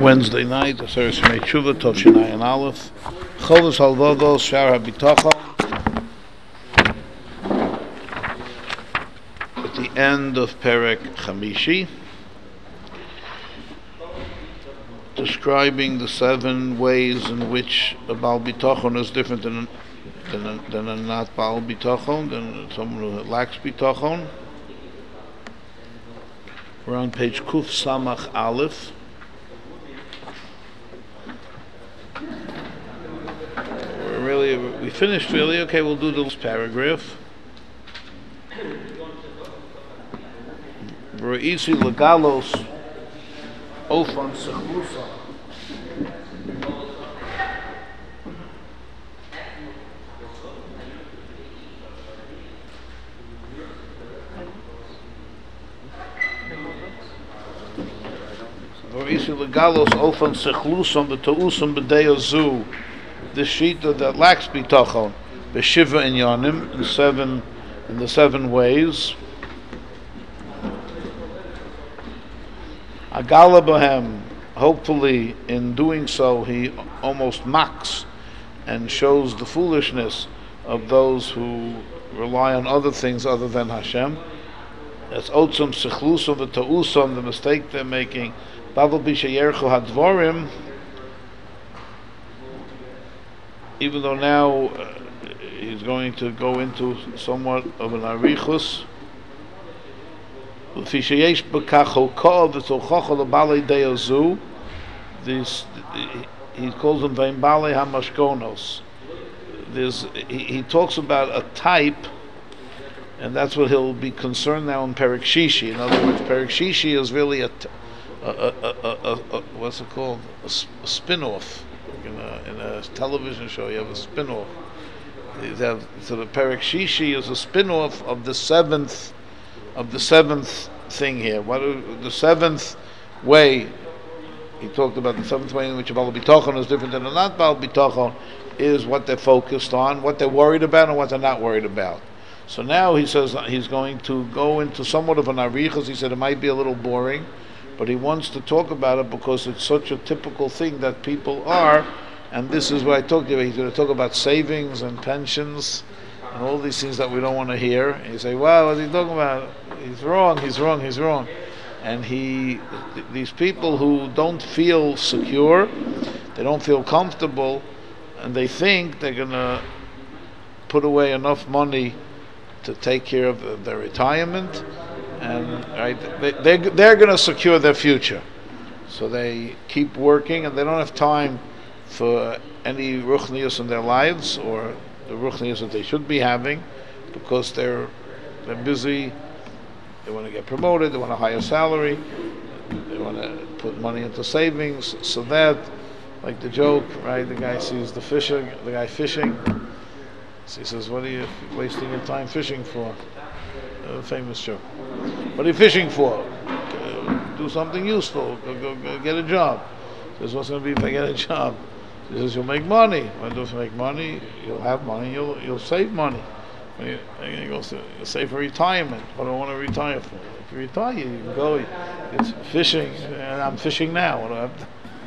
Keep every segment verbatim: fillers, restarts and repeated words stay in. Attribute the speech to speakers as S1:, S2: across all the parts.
S1: Wednesday night, Aseres Yemei Tshuva, Tov Shinai and Aleph, Cholos Halvados, Shar HaBitachon. At the end of Perek Chamishi, describing the seven ways in which a Baal Bitachon is different than, than, a, than a not Baal Bitachon, than someone who lacks Bitachon. We're on page Kuf Samach Aleph. We're really, we finished really. Okay, we'll do this paragraph. V're'isi legalos ofan sechlusa. V're'isi legalos ofan sechlusa b'ta'usam b'deyazu. The shita that lacks bitachon, b'shiva in yanim, in seven, in the seven ways. Agala bahem, hopefully in doing so he almost mocks and shows the foolishness of those who rely on other things other than Hashem. That's otzum sechlusum v'ta'usum, the mistake they're making. Bavel b'sheyerchu hadvorim. Even though now uh, he's going to go into somewhat of an arichus. This he calls them veimbale hamashkonos. There's he, he talks about a type, and that's what he'll be concerned now in Perek Shishi. In other words, Perek Shishi is really a, a, a, a, a, a what's it called? A, a spin-off. In a, in a television show, you have a spin-off. You have, so the Perek Shishi is a spin-off of the seventh, of the seventh thing here. What are, the seventh way? He talked about the seventh way in which a Baal Bitachon is different than a not Baal Bitachon, is what they're focused on, what they're worried about, and what they're not worried about. So now he says he's going to go into somewhat of an arichas. He said it might be a little boring, but he wants to talk about it because it's such a typical thing that people are, and this is what I talked about. He's going to talk about savings and pensions and all these things that we don't want to hear. And you say, "Wow, what's he talking about? He's wrong. He's wrong. He's wrong." And he, th- these people who don't feel secure, they don't feel comfortable, and they think they're going to put away enough money to take care of their retirement. And right, they, they're, they're going to secure their future. So they keep working, and they don't have time for any ruchnius in their lives, or the ruchnius that they should be having, because they're they're busy. They want to get promoted, they want a higher salary, they want to put money into savings, so that, like the joke, right, the guy sees the fishing, the guy fishing, so he says, "What are you wasting your time fishing for?" A famous joke. "What are you fishing for?" Uh, do something useful. Go, go, go get a job. He says, "What's going to be if I get a job?" He says, "You'll make money. When you make money, you'll have money. You'll you'll save money. When you, you go to, you'll save for retirement. What do I want to retire for? If you retire, you can go. It's fishing, and I'm fishing now. What do I have to,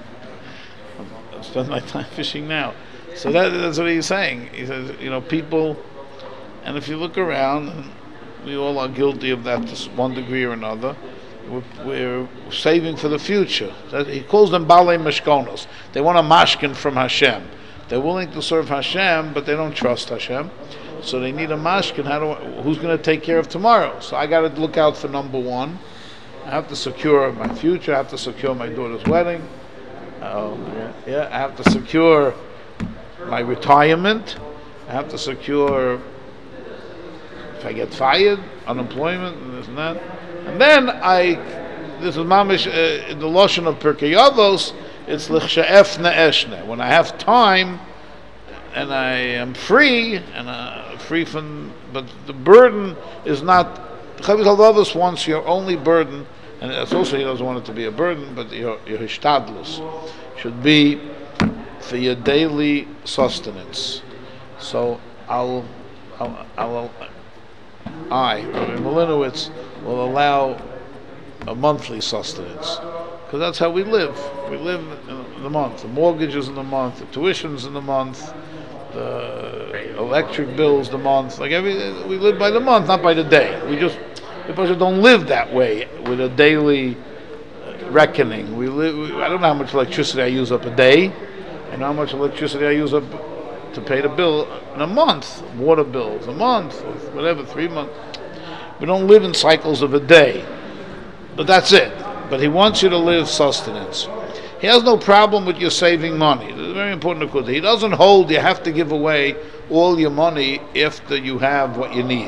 S1: I spend my time fishing now." So that, that's what he's saying. He says, you know, people, and if you look around, and we all are guilty of that to one degree or another. We're, we're saving for the future. That, he calls them balei mashkonos. They want a mashkin from Hashem. They're willing to serve Hashem, but they don't trust Hashem. So they need a mashkin. How do I, who's going to take care of tomorrow? So I got to look out for number one. I have to secure my future. I have to secure my daughter's wedding. Uh, yeah, yeah, I have to secure my retirement. I have to secure if I get fired, unemployment, and this and that. And then I, this is mamish uh, in the lashon of Pirkei Avos, it's l'chshe'ef ne'eshne. When I have time, and I am free, and uh, free from, but the burden is not, Chavis Avos wants your only burden, and it's also, he doesn't want it to be a burden, but your, your hishtadlus should be for your daily sustenance. So I'll, I'll, I'll I, Rabbi Malinowitz, will allow a monthly sustenance. because that's how we live. We live in the month. The mortgage is in the month. The tuition's in the month. The electric bills the month. Like every, we live by the month, not by the day. We just, people don't live that way with a daily reckoning. We live. We, I don't know how much electricity I use up a day, and how much electricity I use up to pay the bill in a month. Water bills a month, or whatever, three months. We don't live in cycles of a day. But that's it. But he wants you to live sustenance. He has no problem with you saving money. It's very important to He doesn't hold you have to give away all your money if the, you have what you need.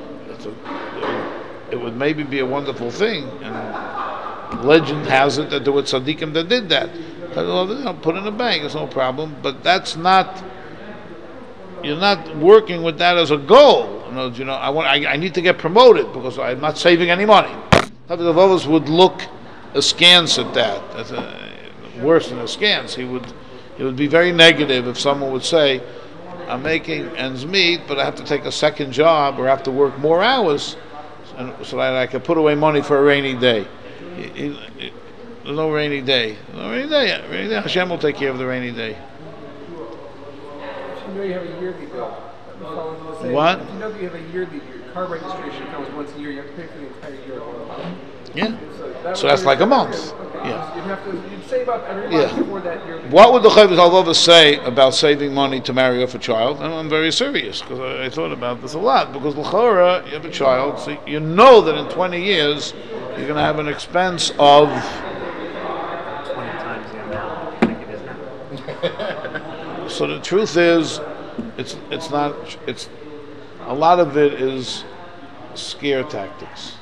S1: A, it would maybe be a wonderful thing. And legend has it that there were tzaddikim that did that. Put in a bank, it's no problem. But that's not, you're not working with that as a goal. You know, you know I, want, I, I need to get promoted because I'm not saving any money. The others would look askance at that. That's a, worse than askance. He would, he would be very negative if someone would say, "I'm making ends meet, but I have to take a second job or have to work more hours, and, so that I can put away money for a rainy day." He, he, he, there's no rainy day. No rainy day. Rainy day. Hashem will take care of the rainy day.
S2: If you know you have a yearly bill,
S1: what?
S2: If you know that you have a yearly, your car registration comes once a year, you have to pay for the entire year.
S1: Yeah. So, that so that's like a month.
S2: Okay.
S1: Yeah.
S2: You'd have to you'd save up every month
S1: yeah.
S2: before that year.
S1: What would the Chovos HaLevavos say about saving money to marry off a child? And I'm very serious because I, I thought about this a lot. Because l'chora, you have a child, so you know that in twenty years you're going to have an expense of
S3: twenty times the amount I think it is now.
S1: So the truth is, it's it's not it's a lot of it is scare tactics.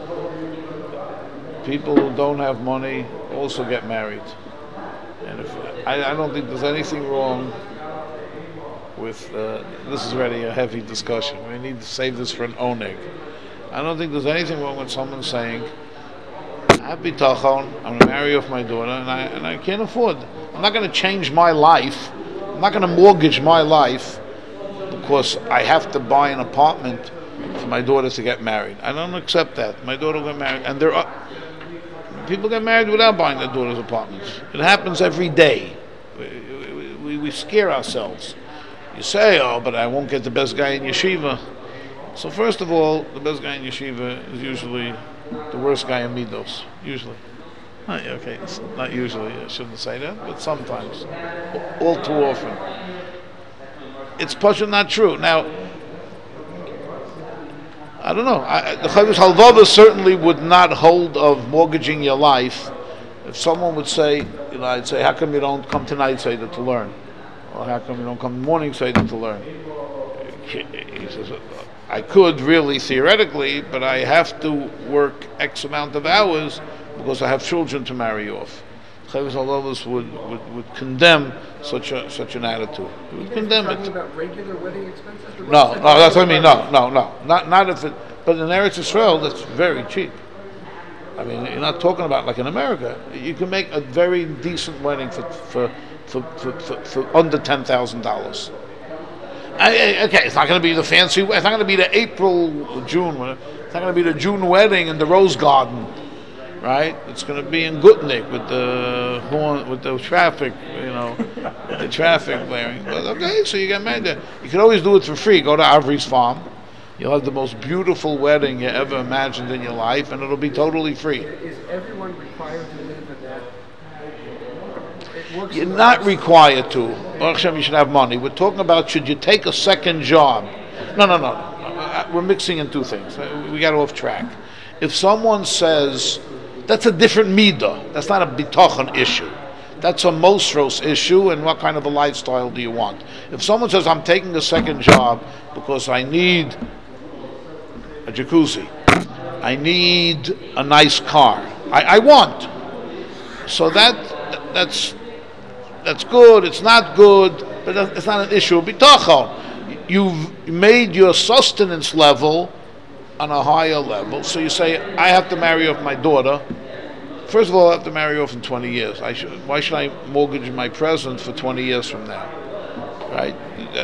S1: People who don't have money also get married, and if I, I don't think there's anything wrong with uh, this is already a heavy discussion. We need to save this for an oneg. I don't think there's anything wrong with someone saying, "I have bitachon, I'm going to marry off my daughter, and I and I can't afford. I'm not going to change my life. I'm not going to mortgage my life because I have to buy an apartment for my daughter to get married. I don't accept that. My daughter will get married, and there are." People get married without buying their daughters apartments. It happens every day. We, we, we scare ourselves. You say, "Oh, but I won't get the best guy in yeshiva." So first of all, the best guy in yeshiva is usually the worst guy in midos. Usually. Not, okay, it's not usually. I shouldn't say that, but sometimes. All too often. It's partially not true. Now, I don't know. I, the Chovos HaLevavos certainly would not hold of mortgaging your life. If someone would say, you know, I'd say, "How come you don't come tonight Seder to learn?" Or "How come you don't come morning Seder to learn?" He says, "I could really theoretically, but I have to work X amount of hours because I have children to marry off." Chovos HaLevavos would, would, would condemn such a such an attitude. He would condemn it.
S2: About regular wedding expenses?
S1: No, no, that's what I mean. No, no, no, not not if it. But in Eretz Yisrael, that's very cheap. I mean, you're not talking about like in America. You can make a very decent wedding for for for for, for, for under ten thousand dollars. Okay, it's not going to be the fancy. It's not going to be the April, June. It's not going to be the June wedding in the Rose Garden. Right, it's going to be in Gutnik with the horn, with the traffic, you know, with the traffic blaring. But okay, so you get married there. You can always do it for free. Go to Avri's farm. You'll have the most beautiful wedding you ever imagined in your life, and it'll be totally free.
S2: Is everyone required to live in that? It works
S1: You're not required to. Baruch Hashem, you should have money. We're talking about should you take a second job? No, no, no. We're mixing in two things. We got off track. If someone says, that's a different midah. That's not a bitachon issue. That's a mosros issue, and what kind of a lifestyle do you want? If someone says, I'm taking a second job because I need a jacuzzi, I need a nice car, I, I want. So that that's that's good, it's not good, but it's not an issue of bitachon. You've made your sustenance level on a higher level, so you say, I have to marry off my daughter. First of all, I have to marry off in twenty years. I should, why should I mortgage my present for twenty years from now? Right?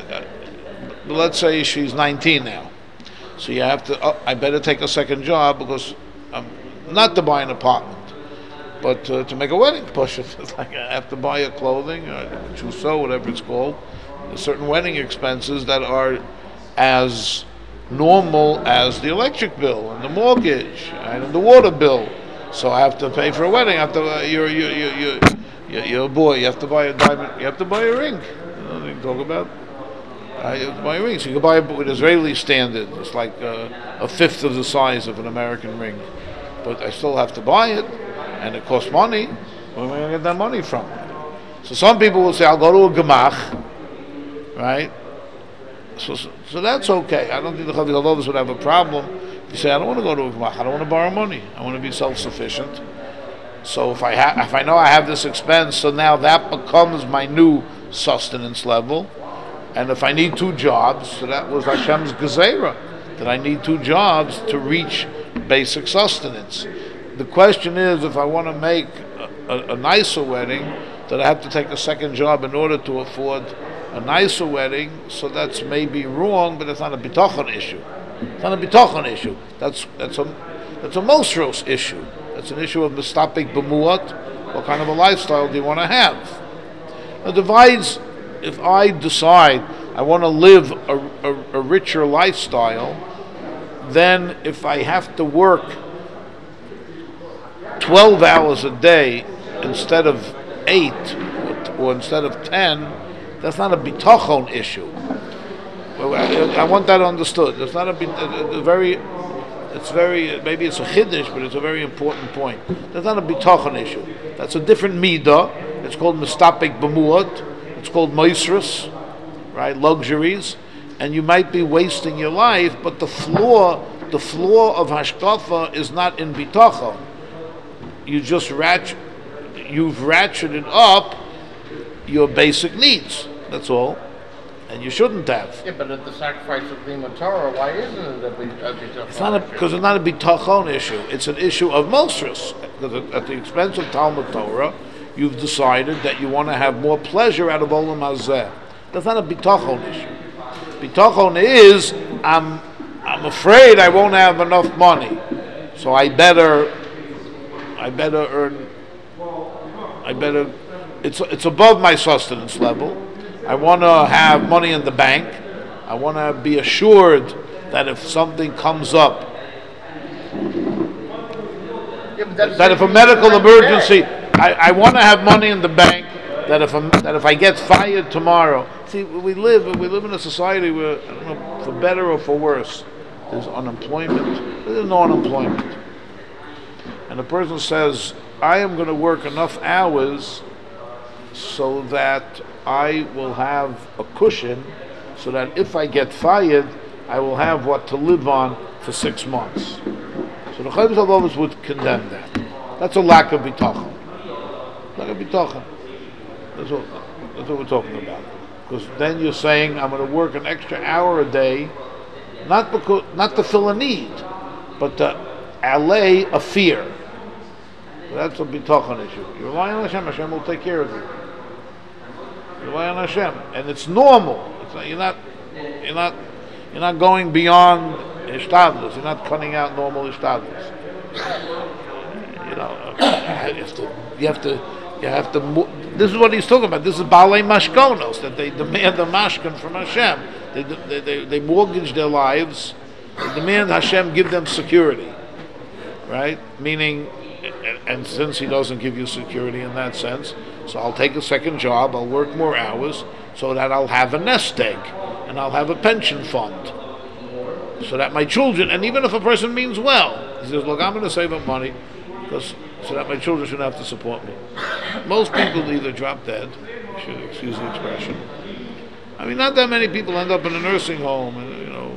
S1: Let's say she's nineteen now. So you have to, oh, I better take a second job because I'm not to buy an apartment. But uh, to make a wedding, push it. It's like I have to buy a clothing, or trousseau, whatever it's called. There's certain wedding expenses that are as normal as the electric bill and the mortgage and the water bill. So I have to pay for a wedding. I have to. Uh, you're, you're, you're, you're, you're, you're a boy. You have to buy a diamond. You have to buy a ring. You know what you talk about? Uh, you have to buy a ring. So you can buy it with Israeli standard. It's like uh, a fifth of the size of an American ring. But I still have to buy it. And it costs money. Where am I going to get that money from? So some people will say, I'll go to a gemach, right? So, so, so that's okay. I don't think the Chachamim would have a problem. You say, I don't want to go to a gemach. I don't want to borrow money. I want to be self-sufficient. So if I ha- if I know I have this expense, so now that becomes my new sustenance level. And if I need two jobs, so that was Hashem's gezerah, that I need two jobs to reach basic sustenance. The question is, if I want to make a, a, a nicer wedding, that I have to take a second job in order to afford a nicer wedding. So that's maybe wrong, but it's not a bitachon issue. It's not a bitachon issue. That's that's a that's a mosros issue. That's an issue of mistapik b'muat. What kind of a lifestyle do you want to have? It divides. If I decide I want to live a, a, a richer lifestyle, then if I have to work twelve hours a day instead of eight, or, or instead of ten, that's not a bitachon issue. I, I want that understood. It's not a, a, a very, it's very, maybe it's a chiddush, but it's a very important point. That's not a bitachon issue. That's a different midah. It's called mistapik b'muat. It's called moisrus, right? Luxuries, and you might be wasting your life, but the flaw, the flaw of hashkafa is not in bitachon. You just ratchet, you've ratcheted up your basic needs. That's all, and you shouldn't have.
S4: Yeah, but at the sacrifice of Limud Torah, why isn't it a bitachon?
S1: It's not because it's not a bitachon issue. It's an issue of mosrus. Because at the expense of Talmud Torah, you've decided that you want to have more pleasure out of Olam Hazeh. That's not a bitachon issue. Bitachon is I'm I'm afraid I won't have enough money, so I better. I better earn, I better, it's it's above my sustenance level. I want to have money in the bank. I want to be assured that if something comes up,
S4: Yeah, but
S1: that if a medical emergency, I, I want to have money in the bank, that if, I'm, that if I get fired tomorrow, see, we live, we live in a society where, I don't know, for better or for worse, there's unemployment, there's no unemployment. And the person says, I am going to work enough hours so that I will have a cushion, so that if I get fired, I will have what to live on for six months. So the Chayim Salvavos would condemn that. That's a lack of bitachon. Lack of bitachon. That's what, that's what we're talking about. Because then you're saying, I'm going to work an extra hour a day, not because, not to fill a need, but to allay a fear. That's a bitachon issue. You rely on Hashem, Hashem will take care of you. You rely on Hashem, and it's normal. It's not, you're not, you're not, you're not going beyond ishtadlus. You're not cutting out normal ishtadlus. You know, you have to, you have to, you have to. This is what he's talking about. This is balei mashkonos, that they demand the mashkan from Hashem. They, they, they, they mortgage their lives. They demand Hashem give them security, right? Meaning. And since he doesn't give you security in that sense, so I'll take a second job, I'll work more hours, so that I'll have a nest egg, and I'll have a pension fund, so that my children, and even if a person means well, he says, look, I'm going to save up money, because so that my children shouldn't have to support me. Most people either drop dead, should excuse the expression. I mean, not that many people end up in a nursing home, and you know,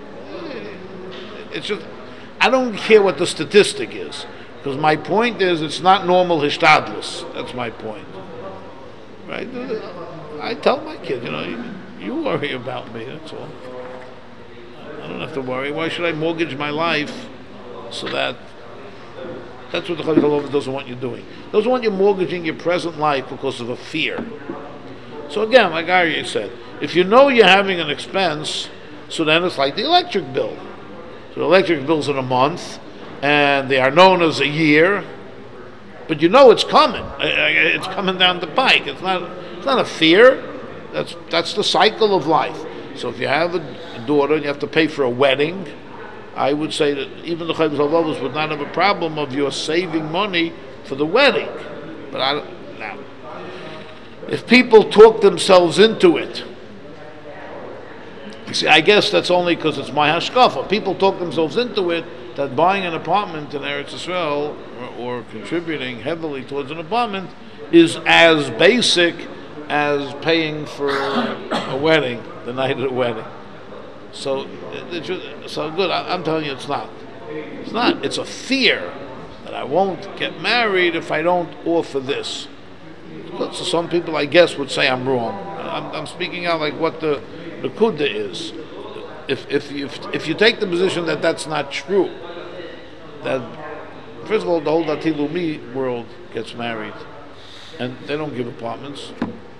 S1: it's just, I don't care what the statistic is. Because my point is, it's not normal hishtadlus. That's my point, right? I tell my kids, you know, you, you worry about me. That's all. I don't have to worry. Why should I mortgage my life so that? That's what the Chayim doesn't want you doing. Doesn't want you mortgaging your present life because of a fear. So again, like Aryeh said, if you know you're having an expense, so then it's like the electric bill. So the electric bill's in a month. And they are known as a year, but you know it's coming. It's coming down the pike. It's not. It's not a fear. That's that's the cycle of life. So if you have a daughter and you have to pay for a wedding, I would say that even the Chayyim Zalovos would not have a problem of your saving money for the wedding. But I don't now. If people talk themselves into it, you see, I guess that's only because it's my hashkafa. People talk themselves into it that buying an apartment in Eretz Yisrael or, or contributing heavily towards an apartment is as basic as paying for a wedding, the night of the wedding. So, so good. I, I'm telling you, it's not. It's not. It's a fear that I won't get married if I don't offer this. So some people, I guess, would say I'm wrong. I'm, I'm speaking out like what the the kuda is. If if you if, if you take the position that that's not true, that first of all the whole Dati Leumi world gets married, and they don't give apartments.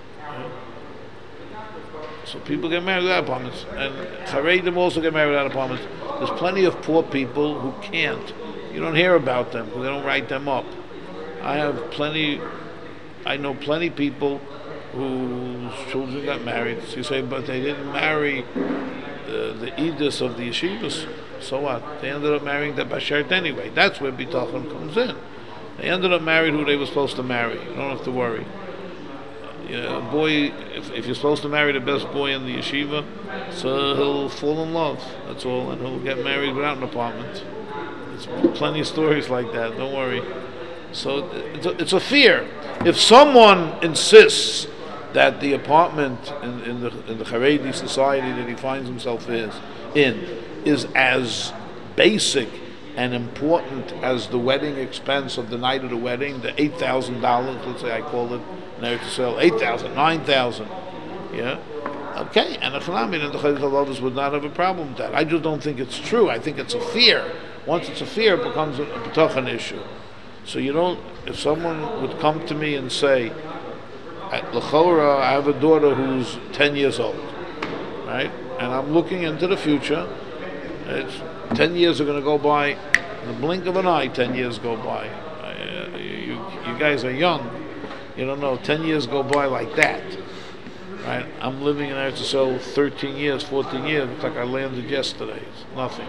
S1: So people get married without apartments, and Charedim also get married without apartments. There's plenty of poor people who can't. You don't hear about them because they don't write them up. I have plenty. I know plenty of people whose children got married. So you say, but they didn't marry the, the edus of the yeshivas. So what? They ended up marrying the bashert anyway. That's where bitachon comes in. They ended up married who they were supposed to marry. You don't have to worry. You know, a boy, if, if you're supposed to marry the best boy in the yeshiva, so he'll fall in love. That's all, and he'll get married without an apartment. There's plenty of stories like that. Don't worry. So it's a, it's a fear. If someone insists that the apartment in, in the in the Haredi society that he finds himself is in is as basic and important as the wedding expense of the night of the wedding, the eight thousand dollars, let's say I call it, in Eretz Yisrael, eight thousand, nine thousand, yeah, okay, and the Chalamin and the Chayil Chalavos would not have a problem with that. I just don't think it's true. I think it's a fear. Once it's a fear, it becomes a, a B'tachon issue. So you don't, if someone would come to me and say, at L'chora, I have a daughter who's ten years old, right? And I'm looking into the future. It's, ten years are going to go by, in the blink of an eye, ten years go by. Uh, you, you guys are young. You don't know, ten years go by like that, right? I'm living in Eretz Yisrael thirteen years, fourteen years. It's like I landed yesterday. It's nothing.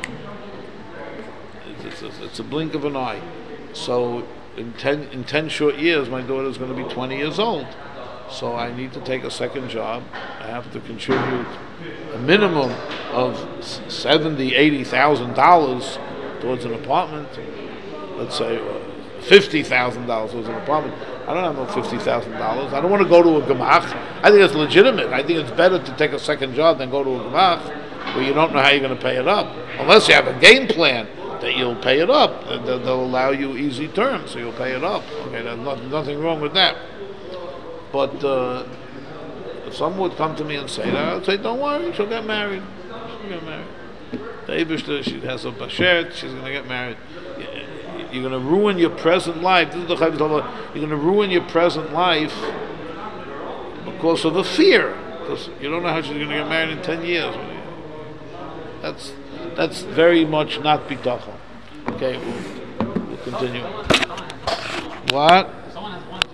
S1: It's, it's, it's a blink of an eye. So in ten in ten short years, my daughter's going to be twenty years old. So I need to take a second job. I have to contribute a minimum of seventy, eighty thousand dollars towards an apartment. Let's say uh, fifty thousand dollars towards an apartment. I don't have no fifty thousand dollars. I don't want to go to a gemach. I think it's legitimate. I think it's better to take a second job than go to a gemach where you don't know how you're going to pay it up, unless you have a game plan that you'll pay it up. They'll allow you easy terms, so you'll pay it up. Okay, there's not, nothing wrong with that. But uh, if someone would come to me and say that, I'd say, don't worry, she'll get married. She'll get married. The Eibishter, she has a bashert, she's going to get married. You're going to ruin your present life. This is the Chayyim Zalovos. You're going to ruin your present life because of a fear. Because you don't know how she's going to get married in ten years. That's that's very much not bitachon. Okay, we'll, we'll continue. What?